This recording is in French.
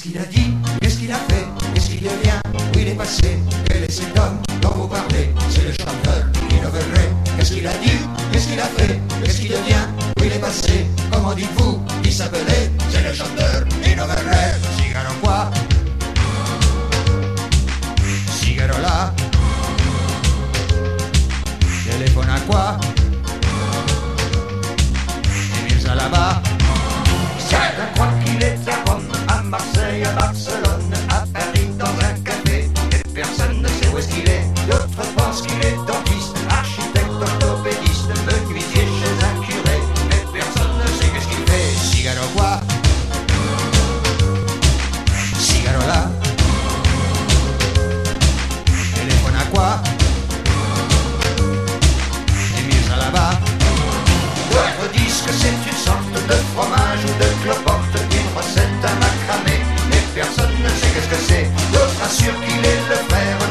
Qu'est-ce qu'il a dit? Qu'est-ce qu'il a fait? Qu'est-ce qu'il devient? Où il est passé? Quel est cet homme dont vous parlez? C'est le chanteur Innoverré. Qu'est-ce qu'il a dit? Qu'est-ce qu'il a fait? Qu'est-ce qu'il devient? Où il est passé? Comment dites-vous? Il s'appelait? C'est le chanteur Innoverré. Cigaro quoi? Cigaro là? Téléphone à quoi? Et Mirza là-bas? Certains croient qu'il est à Rome, à Marseille, à Barcelone, à Paris dans un café, et personne ne sait où est-ce qu'il est. D'autres pensent qu'il est dentiste, architecte, orthopédiste, menuisier chez un curé, et personne ne sait qu'est-ce qu'il fait. Cigaro quoi? Cigaro là? Téléphone à quoi? Et Mirza là-bas? D'autres disent que c'est une sorte de fromage ou de cloporte, une recette à macramé, mais personne ne sait qu'est-ce que c'est. D'autres assurent qu'il est le frère